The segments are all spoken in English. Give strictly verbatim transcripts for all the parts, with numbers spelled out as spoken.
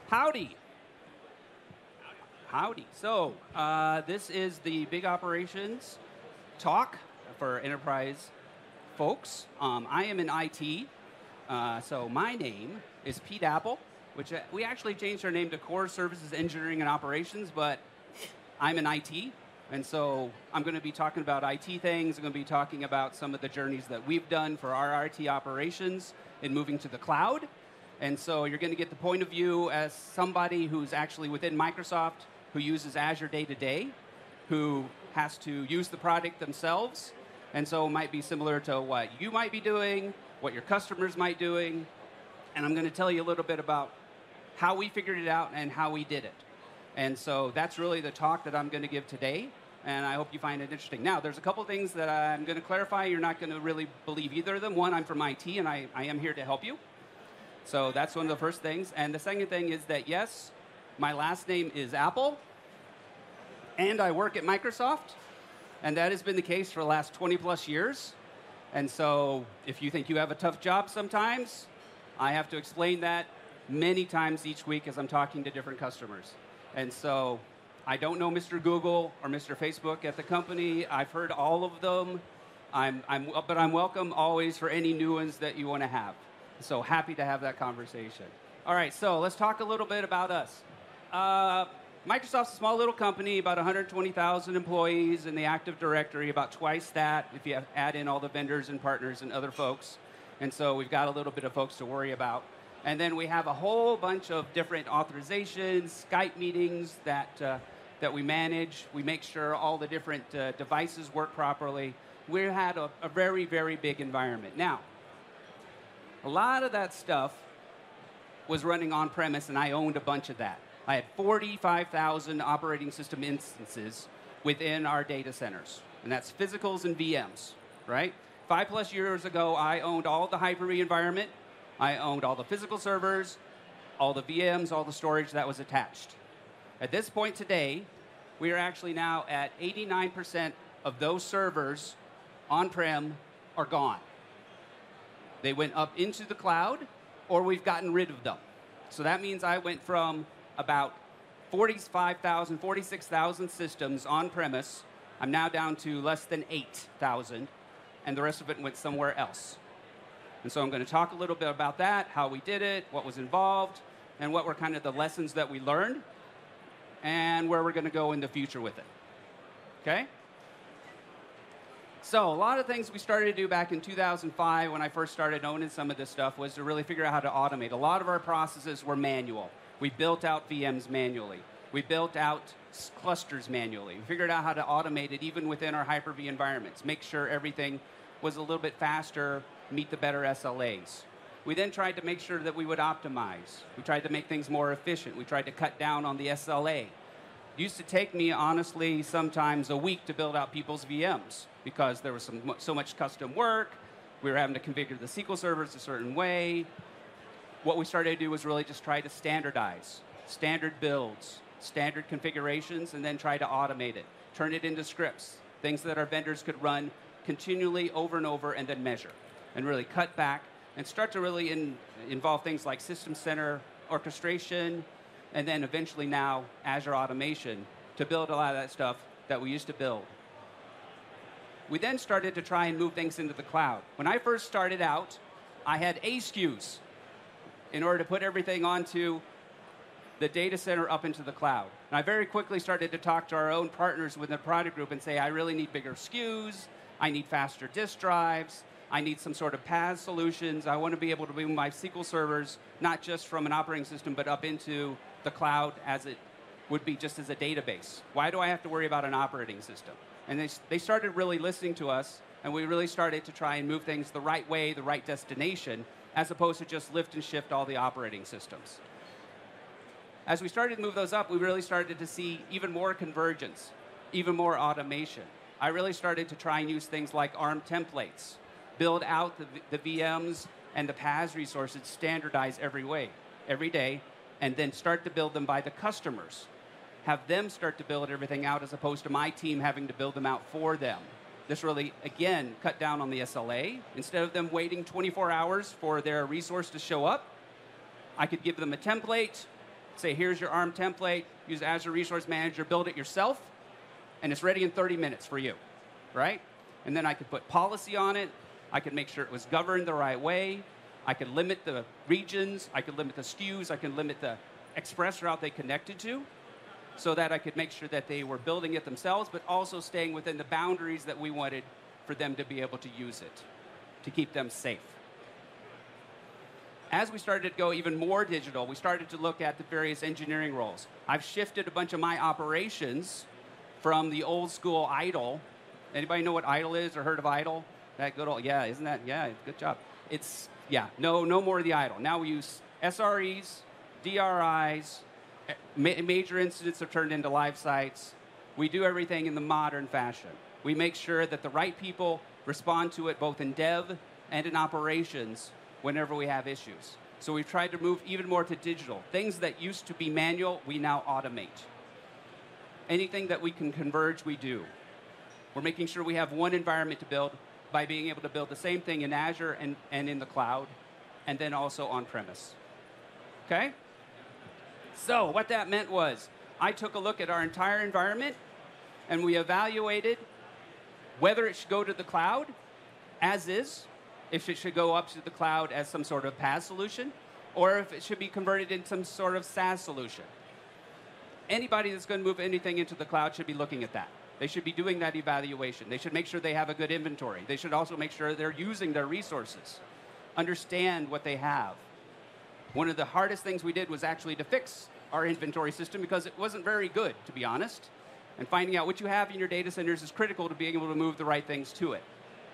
Howdy. Howdy. So, uh, this is the Big Operations talk for enterprise folks. Um, I am in I T. Uh, so, my name is Pete Apple, which uh, we actually changed our name to Core Services Engineering and Operations, but I'm in I T. And so, I'm going to be talking about I T things. I'm going to be talking about some of the journeys that we've done for our I T operations in moving to the cloud. And so you're going to get the point of view as somebody who's actually within Microsoft, who uses Azure day to day, who has to use the product themselves. And so it might be similar to what you might be doing, what your customers might be doing. And I'm going to tell you a little bit about how we figured it out and how we did it. And so that's really the talk that I'm going to give today. And I hope you find it interesting. Now, there's a couple things that I'm going to clarify. You're not going to really believe either of them. One, I'm from I T, and I, I am here to help you. So that's one of the first things. And the second thing is that, yes, my last name is Apple, and I work at Microsoft, and that has been the case for the last twenty plus years. And so if you think you have a tough job sometimes, I have to explain that many times each week as I'm talking to different customers. And so I don't know Mister Google or Mister Facebook at the company. I've heard all of them, I'm, I'm, but I'm welcome always for any new ones that you want to have. So happy to have that conversation. All right, so let's talk a little bit about us. Uh, Microsoft's a small little company, about one hundred twenty thousand employees in the Active Directory, about twice that if you add in all the vendors and partners and other folks. And so we've got a little bit of folks to worry about. And then we have a whole bunch of different authorizations, Skype meetings that, uh, that we manage. We make sure all the different uh, devices work properly. We had a, a very, very big environment. Now, a lot of that stuff was running on-premise, and I owned a bunch of that. I had forty-five thousand operating system instances within our data centers, and that's physicals and V Ms, right? Five plus years ago, I owned all the Hyper-V environment. I owned all the physical servers, all the V Ms, all the storage that was attached. At this point today, we are actually now at eighty-nine percent of those servers on-prem are gone. They went up into the cloud, or we've gotten rid of them. So that means I went from about forty-five thousand, forty-six thousand systems on-premise. I'm now down to less than eight thousand, and the rest of it went somewhere else. And so I'm going to talk a little bit about that, how we did it, what was involved, and what were kind of the lessons that we learned, and where we're going to go in the future with it. Okay? So a lot of things we started to do back in two thousand five when I first started owning some of this stuff was to really figure out how to automate. A lot of our processes were manual. We built out V Ms manually. We built out clusters manually. We figured out how to automate it even within our Hyper-V environments, make sure everything was a little bit faster, meet the better S L As. We then tried to make sure that we would optimize. We tried to make things more efficient. We tried to cut down on the S L A. It used to take me, honestly, sometimes a week to build out people's V Ms because there was some, so much custom work. We were having to configure the S Q L servers a certain way. What we started to do was really just try to standardize, standard builds, standard configurations, and then try to automate it, turn it into scripts, things that our vendors could run continually over and over and then measure, and really cut back and start to really in, involve things like System Center orchestration, and then eventually now Azure automation to build a lot of that stuff that we used to build. We then started to try and move things into the cloud. When I first started out, I had A S K Us in order to put everything onto the data center up into the cloud. And I very quickly started to talk to our own partners within the product group and say, I really need bigger S K Us, I need faster disk drives, I need some sort of P A S solutions, I want to be able to move my S Q L servers, not just from an operating system, but up into the cloud as it would be just as a database. Why do I have to worry about an operating system? And they, they started really listening to us, and we really started to try and move things the right way, the right destination, as opposed to just lift and shift all the operating systems. As we started to move those up, we really started to see even more convergence, even more automation. I really started to try and use things like ARM templates, build out the, the V Ms and the P A S resources, standardize every way, every day, and then start to build them by the customers. Have them start to build everything out as opposed to my team having to build them out for them. This really, again, cut down on the S L A. Instead of them waiting twenty-four hours for their resource to show up, I could give them a template, say, here's your ARM template, use Azure Resource Manager, build it yourself, and it's ready in thirty minutes for you, right? And then I could put policy on it. I could make sure it was governed the right way. I could limit the regions. I could limit the S K Us. I could limit the express route they connected to so that I could make sure that they were building it themselves, but also staying within the boundaries that we wanted for them to be able to use it, to keep them safe. As we started to go even more digital, we started to look at the various engineering roles. I've shifted a bunch of my operations from the old school IDLE. Anybody know what IDLE is or heard of IDLE? That good old, yeah, isn't that, yeah, good job. It's, yeah, no, no more of the IDLE. Now we use S R Es, D R Is, ma major incidents are turned into live sites. We do everything in the modern fashion. We make sure that the right people respond to it both in dev and in operations whenever we have issues. So we've tried to move even more to digital. Things that used to be manual, we now automate. Anything that we can converge, we do. We're making sure we have one environment to build by being able to build the same thing in Azure and, and in the cloud, and then also on-premise. Okay? So what that meant was I took a look at our entire environment, and we evaluated whether it should go to the cloud as is, if it should go up to the cloud as some sort of PaaS solution, or if it should be converted into some sort of SaaS solution. Anybody that's going to move anything into the cloud should be looking at that. They should be doing that evaluation. They should make sure they have a good inventory. They should also make sure they're using their resources, understand what they have. One of the hardest things we did was actually to fix our inventory system because it wasn't very good, to be honest. And finding out what you have in your data centers is critical to being able to move the right things to it.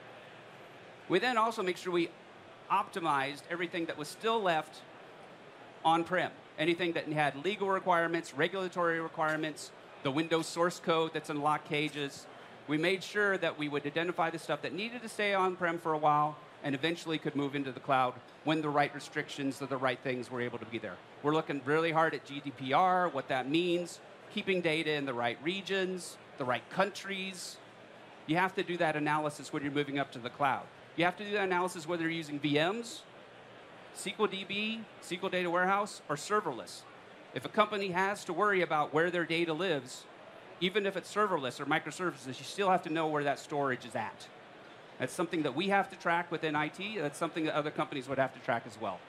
We then also make sure we optimized everything that was still left on-prem. Anything that had legal requirements, regulatory requirements, the Windows source code that's in lock cages. We made sure that we would identify the stuff that needed to stay on-prem for a while and eventually could move into the cloud when the right restrictions or the right things were able to be there. We're looking really hard at G D P R, what that means, keeping data in the right regions, the right countries. You have to do that analysis when you're moving up to the cloud. You have to do that analysis whether you're using V Ms, S Q L D B, S Q L Data Warehouse, or serverless. If a company has to worry about where their data lives, even if it's serverless or microservices, you still have to know where that storage is at. That's something that we have to track within I T. That's something that other companies would have to track as well.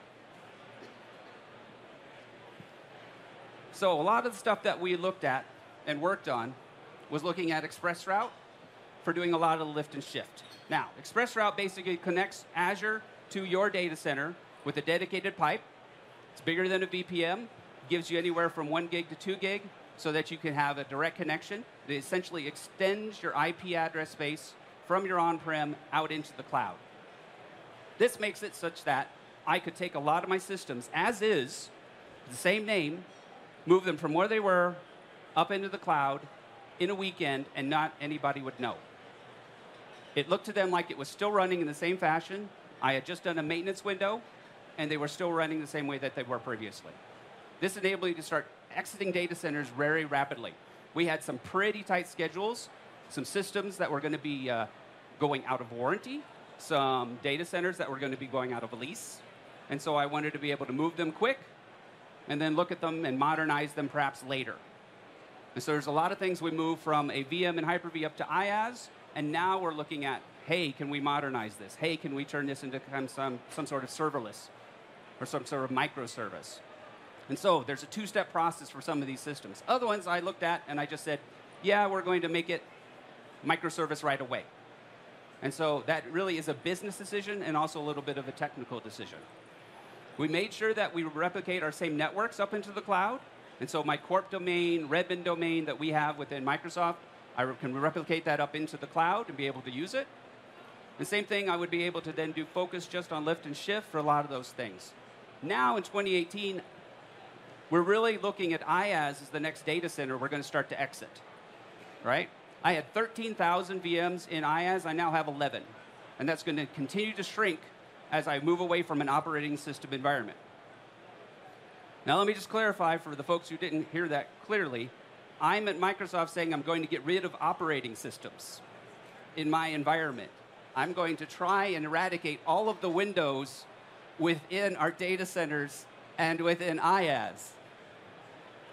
So a lot of the stuff that we looked at and worked on was looking at ExpressRoute for doing a lot of the lift and shift. Now, ExpressRoute basically connects Azure to your data center with a dedicated pipe. It's bigger than a V P N. Gives you anywhere from one gig to two gig so that you can have a direct connection. It essentially extends your I P address space from your on-prem out into the cloud. This makes it such that I could take a lot of my systems as is, the same name, move them from where they were up into the cloud in a weekend and not anybody would know. It looked to them like it was still running in the same fashion. I had just done a maintenance window and they were still running the same way that they were previously. This enabled you to start exiting data centers very rapidly. We had some pretty tight schedules, some systems that were going to be uh, going out of warranty, some data centers that were going to be going out of a lease. And so I wanted to be able to move them quick and then look at them and modernize them perhaps later. And so there's a lot of things we moved from a V M and Hyper-V up to IaaS, and now we're looking at, hey, can we modernize this? Hey, can we turn this into some, some sort of serverless or some sort of microservice? And so there's a two-step process for some of these systems. Other ones I looked at and I just said, yeah, we're going to make it microservice right away. And so that really is a business decision and also a little bit of a technical decision. We made sure that we replicate our same networks up into the cloud. And so my corp domain, Redmond domain that we have within Microsoft, I can replicate that up into the cloud and be able to use it. The same thing, I would be able to then do focus just on lift and shift for a lot of those things. Now in twenty eighteen, we're really looking at IaaS as the next data center we're going to start to exit, right? I had thirteen thousand V Ms in IaaS. I now have eleven. And that's going to continue to shrink as I move away from an operating system environment. Now, let me just clarify for the folks who didn't hear that clearly. I'm at Microsoft saying I'm going to get rid of operating systems in my environment. I'm going to try and eradicate all of the Windows within our data centers and within IaaS.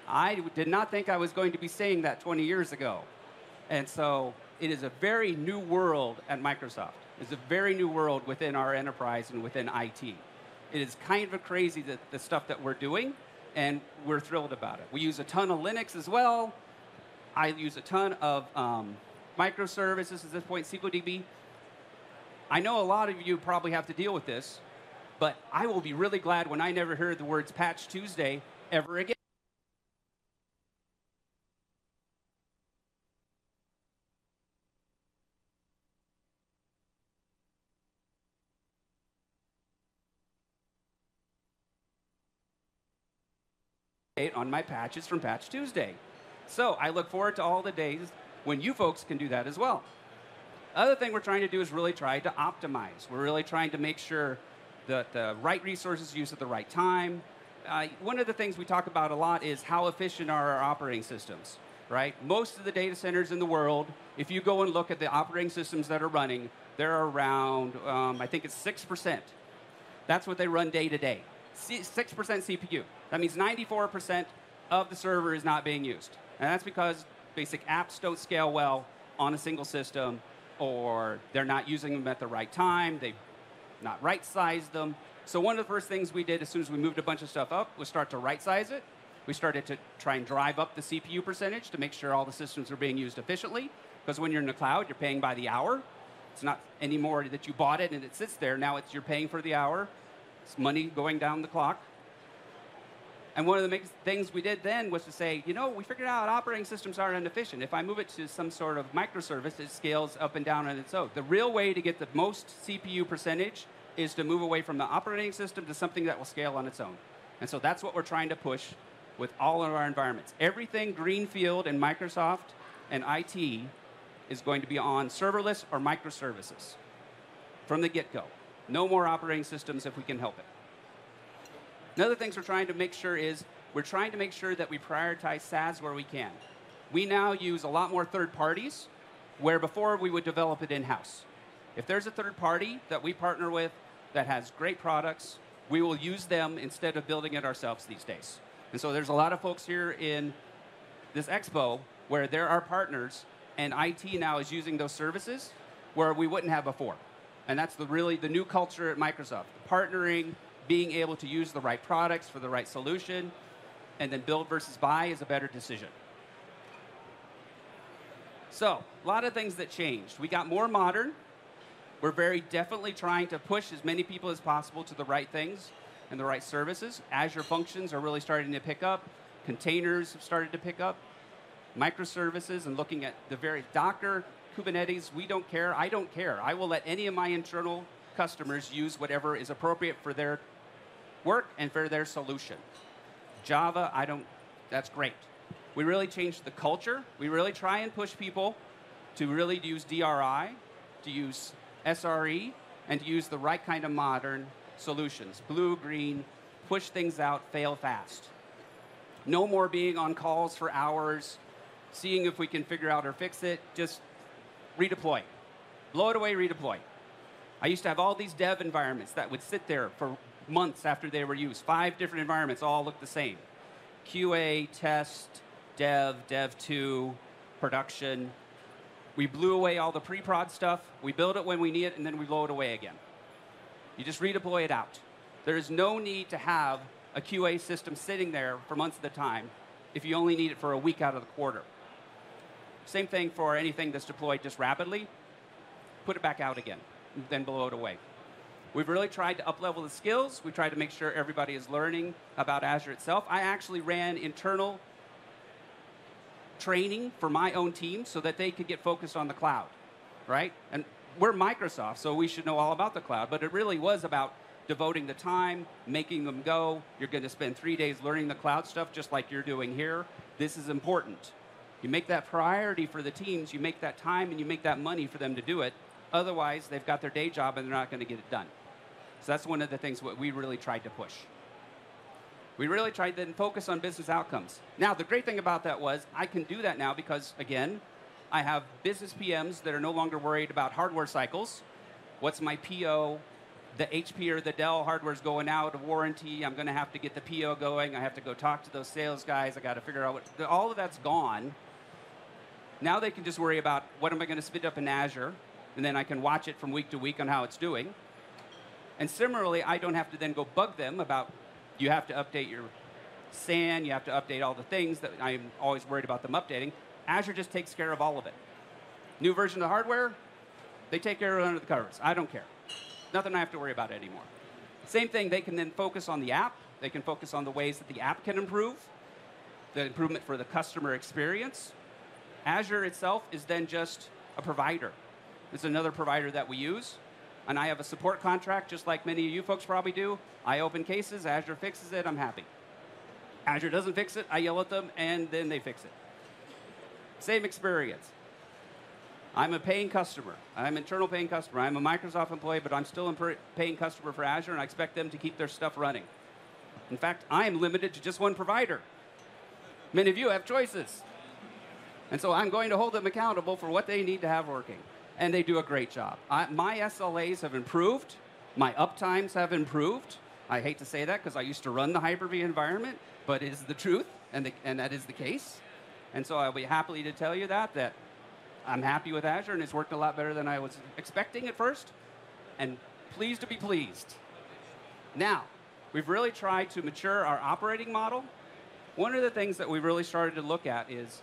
I did not think I was going to be saying that twenty years ago. And so it is a very new world at Microsoft. It's a very new world within our enterprise and within I T. It is kind of crazy, that the stuff that we're doing, and we're thrilled about it. We use a ton of Linux as well. I use a ton of um, microservices at this point, SQLDB. I know a lot of you probably have to deal with this, but I will be really glad when I never hear the words Patch Tuesday ever again. On my patches from Patch Tuesday. So I look forward to all the days when you folks can do that as well. Other thing we're trying to do is really try to optimize. We're really trying to make sure that the right resources are used at the right time. Uh, one of the things we talk about a lot is how efficient are our operating systems, right? Most of the data centers in the world, if you go and look at the operating systems that are running, they're around, um, I think it's six percent. That's what they run day to day. six percent C P U. That means ninety-four percent of the server is not being used. And that's because basic apps don't scale well on a single system, or they're not using them at the right time, they've not right-sized them. So one of the first things we did as soon as we moved a bunch of stuff up was start to right-size it. We started to try and drive up the C P U percentage to make sure all the systems are being used efficiently, because when you're in the cloud, you're paying by the hour. It's not anymore that you bought it and it sits there. Now it's you're paying for the hour. It's money going down the clock. And one of the big things we did then was to say, you know, we figured out operating systems are inefficient. If I move it to some sort of microservice, it scales up and down on its own. The real way to get the most C P U percentage is to move away from the operating system to something that will scale on its own. And so that's what we're trying to push with all of our environments. Everything Greenfield and Microsoft and I T is going to be on serverless or microservices from the get-go. No more operating systems if we can help it. Another things we're trying to make sure is we're trying to make sure that we prioritize SaaS where we can. We now use a lot more third parties, where before we would develop it in-house. If there's a third party that we partner with that has great products, we will use them instead of building it ourselves these days. And so there's a lot of folks here in this expo where there are partners, and I T now is using those services where we wouldn't have before. And that's the really the new culture at Microsoft. Partnering, being able to use the right products for the right solution, and then build versus buy is a better decision. So, a lot of things that changed. We got more modern. We're very definitely trying to push as many people as possible to the right things and the right services. Azure functions are really starting to pick up. Containers have started to pick up. Microservices and looking at the very Docker, Kubernetes, we don't care. I don't care. I will let any of my internal customers use whatever is appropriate for their work and for their solution. Java, I don't, that's great. We really changed the culture. We really try and push people to really use D R I, to use S R E, and to use the right kind of modern solutions. Blue, green, push things out, fail fast. No more being on calls for hours, seeing if we can figure out or fix it. Just redeploy. Blow it away, redeploy. I used to have all these dev environments that would sit there for months after they were used. Five different environments all look the same. Q A, test, dev, dev two, production. We blew away all the pre-prod stuff. We build it when we need it, and then we blow it away again. You just redeploy it out. There is no need to have a Q A system sitting there for months at a time if you only need it for a week out of the quarter. Same thing for anything that's deployed just rapidly. Put it back out again, then blow it away. We've really tried to up-level the skills. We've tried to make sure everybody is learning about Azure itself. I actually ran internal training for my own team so that they could get focused on the cloud, right? And we're Microsoft, so we should know all about the cloud, but it really was about devoting the time, making them go. You're going to spend three days learning the cloud stuff just like you're doing here. This is important. You make that priority for the teams, you make that time, and you make that money for them to do it. Otherwise, they've got their day job and they're not going to get it done. So that's one of the things what we really tried to push. We really tried to focus on business outcomes. Now, the great thing about that was I can do that now because, again, I have business P Ms that are no longer worried about hardware cycles. What's my P O the H P or the Dell hardware's going out of warranty. I'm going to have to get the P O going. I have to go talk to those sales guys. I got to figure out what, all of that's gone. Now they can just worry about what am I going to spin up in Azure, and then I can watch it from week to week on how it's doing. And similarly, I don't have to then go bug them about, you have to update your S A N, you have to update all the things that I'm always worried about them updating. Azure just takes care of all of it. New version of the hardware, they take care of it under the covers. I don't care. Nothing I have to worry about anymore. Same thing, they can then focus on the app. They can focus on the ways that the app can improve, the improvement for the customer experience. Azure itself is then just a provider. It's another provider that we use. And I have a support contract, just like many of you folks probably do. I open cases, Azure fixes it, I'm happy. Azure doesn't fix it, I yell at them, and then they fix it. Same experience. I'm a paying customer. I'm an internal paying customer. I'm a Microsoft employee, but I'm still a paying customer for Azure, and I expect them to keep their stuff running. In fact, I am limited to just one provider. Many of you have choices. And so I'm going to hold them accountable for what they need to have working. And they do a great job. I, my S L As have improved. My uptimes have improved. I hate to say that because I used to run the Hyper-V environment, but it is the truth, and, the, and that is the case. And so I'll be happy to tell you that, that I'm happy with Azure, and it's worked a lot better than I was expecting at first, and pleased to be pleased. Now, we've really tried to mature our operating model. One of the things that we've really started to look at is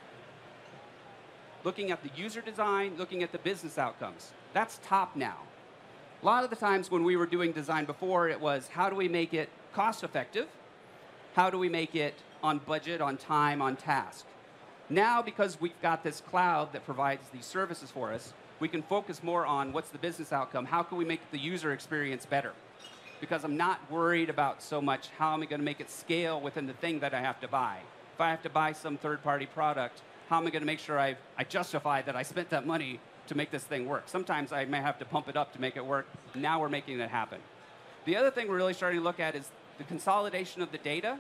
looking at the user design, looking at the business outcomes. That's top now. A lot of the times when we were doing design before, it was how do we make it cost effective? How do we make it on budget, on time, on task? Now, because we've got this cloud that provides these services for us, we can focus more on what's the business outcome, how can we make the user experience better? Because I'm not worried about so much how am I going to make it scale within the thing that I have to buy. If I have to buy some third-party product, how am I going to make sure I, I justify that I spent that money to make this thing work? Sometimes I may have to pump it up to make it work. Now we're making it happen. The other thing we're really starting to look at is the consolidation of the data.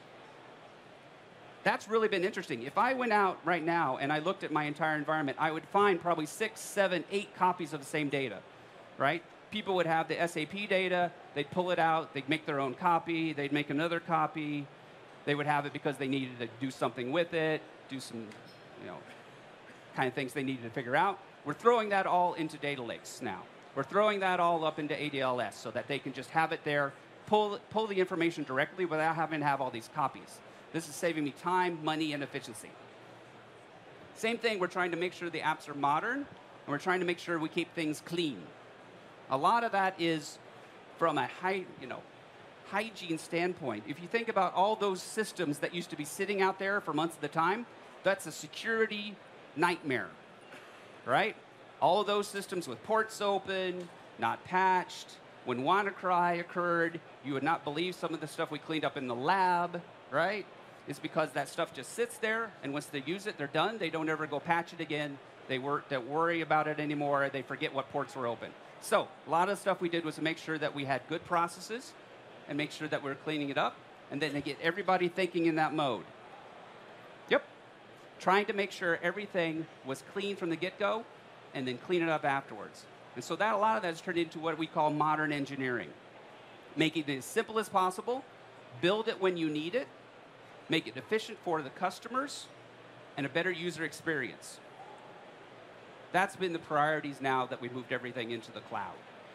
That's really been interesting. If I went out right now and I looked at my entire environment, I would find probably six, seven, eight copies of the same data, right? People would have the S A P data, they'd pull it out, they'd make their own copy, they'd make another copy, they would have it because they needed to do something with it, do some, you know, kind of things they needed to figure out. We're throwing that all into data lakes now. We're throwing that all up into A D L S so that they can just have it there, pull, pull the information directly without having to have all these copies. This is saving me time, money, and efficiency. Same thing, we're trying to make sure the apps are modern, and we're trying to make sure we keep things clean. A lot of that is from a high, you know, hygiene standpoint. If you think about all those systems that used to be sitting out there for months at a time, that's a security nightmare, right? All of those systems with ports open, not patched. When WannaCry occurred, you would not believe some of the stuff we cleaned up in the lab, right? It's because that stuff just sits there, and once they use it, they're done. They don't ever go patch it again. They wor- don't worry about it anymore. They forget what ports were open. So a lot of the stuff we did was to make sure that we had good processes and make sure that we were cleaning it up, and then to get everybody thinking in that mode. Yep. Trying to make sure everything was clean from the get-go and then clean it up afterwards. And so that a lot of that has turned into what we call modern engineering. Making it as simple as possible, build it when you need it, make it efficient for the customers, and a better user experience. That's been the priorities now that we've moved everything into the cloud.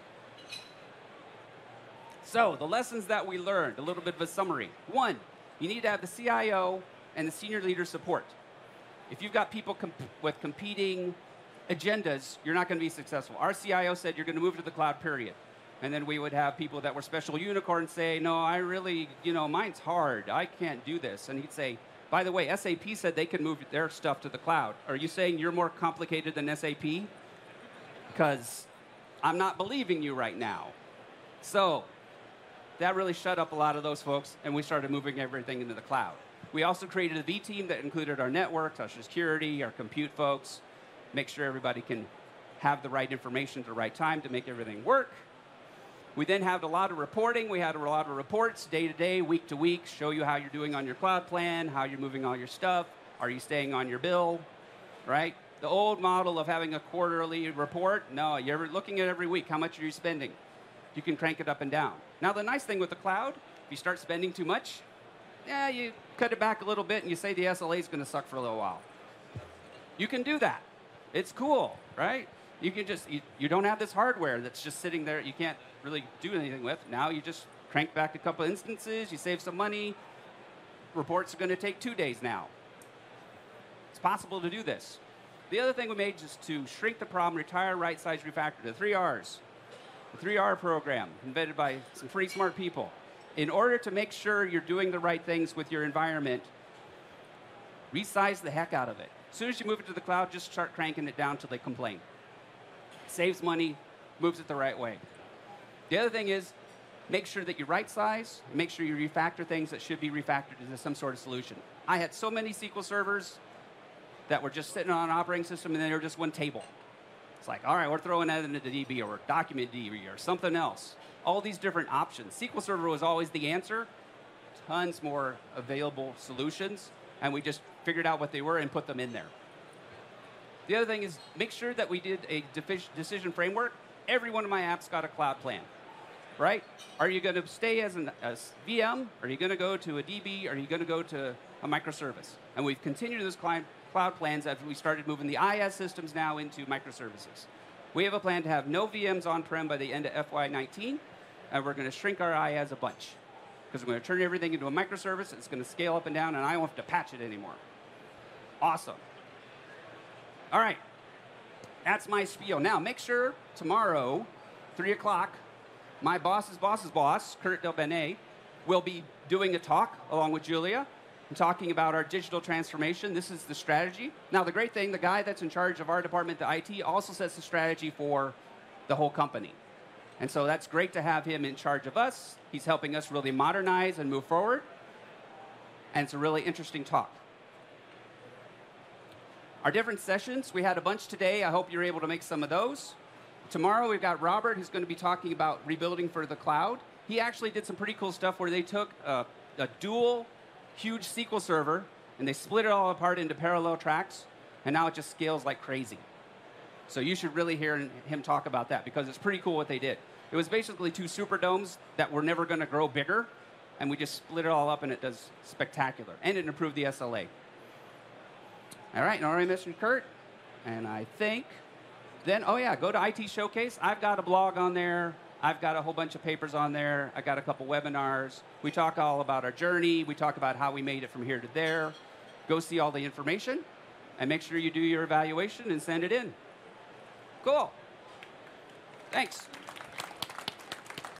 So the lessons that we learned, a little bit of a summary. One, you need to have the C I O and the senior leader support. If you've got people comp- with competing agendas, you're not going to be successful. Our C I O said you're going to move to the cloud, period. And then we would have people that were special unicorns say, no, I really, you know, mine's hard. I can't do this. And he'd say, by the way, S A P said they can move their stuff to the cloud. Are you saying you're more complicated than S A P? Because I'm not believing you right now. So that really shut up a lot of those folks, and we started moving everything into the cloud. We also created a V team that included our networks, our security, our compute folks, make sure everybody can have the right information at the right time to make everything work. We then had a lot of reporting. We had a lot of reports day to day, week to week, show you how you're doing on your cloud plan, how you're moving all your stuff, are you staying on your bill, right? The old model of having a quarterly report, no, you're looking at every week, how much are you spending? you can crank it up and down. Now, the nice thing with the cloud, if you start spending too much, yeah, you cut it back a little bit and you say the S L A is going to suck for a little while. You can do that. It's cool, right? You can just, you, you don't have this hardware that's just sitting there you can't really do anything with. Now you just crank back a couple instances, you save some money. Reports are going to take two days now. It's possible to do this. The other thing we made is to shrink the problem, retire, right size, refactor, the three R's. The three R program, invented by some pretty smart people. In order to make sure you're doing the right things with your environment, resize the heck out of it. As soon as you move it to the cloud, just start cranking it down till they complain. Saves money, moves it the right way. The other thing is, make sure that you right size, make sure you refactor things that should be refactored into some sort of solution. I had so many S Q L servers that were just sitting on an operating system and they were just one table. It's like, all right, we're throwing that into D B or document D B or something else. All these different options. S Q L Server was always the answer. Tons more available solutions, and we just figured out what they were and put them in there. The other thing is make sure that we did a decision framework. Every one of my apps got a cloud plan, right? Are you going to stay as an, a V M? Are you going to go to a D B? Are you going to go to a microservice? And we've continued this client cloud plans as we started moving the IaaS systems now into microservices. We have a plan to have no V Ms on-prem by the end of F Y nineteen, and we're going to shrink our I aaS a bunch. Because we're going to turn everything into a microservice, it's going to scale up and down, and I don't have to patch it anymore. Awesome. All right. That's my spiel. Now, make sure tomorrow, three o'clock, my boss's boss's boss, Kurt Del Bene, will be doing a talk along with Julia and talking about our digital transformation. This is the strategy. Now, the great thing, the guy that's in charge of our department, the I T, also sets the strategy for the whole company. And so that's great to have him in charge of us. He's helping us really modernize and move forward. And it's a really interesting talk. Our different sessions, we had a bunch today. I hope you're able to make some of those. Tomorrow, we've got Robert, who's going to be talking about rebuilding for the cloud. He actually did some pretty cool stuff where they took a, a dual huge S Q L server, and they split it all apart into parallel tracks, and now it just scales like crazy. So you should really hear him talk about that, because it's pretty cool what they did. It was basically two Superdomes that were never going to grow bigger, and we just split it all up, and it does spectacular. And it improved the S L A. All right, and I already mentioned Kurt, and I think then, oh yeah, go to I T Showcase. I've got a blog on there. I've got a whole bunch of papers on there. I got a couple webinars. We talk all about our journey. We talk about how we made it from here to there. Go see all the information, and make sure you do your evaluation and send it in. Cool. Thanks.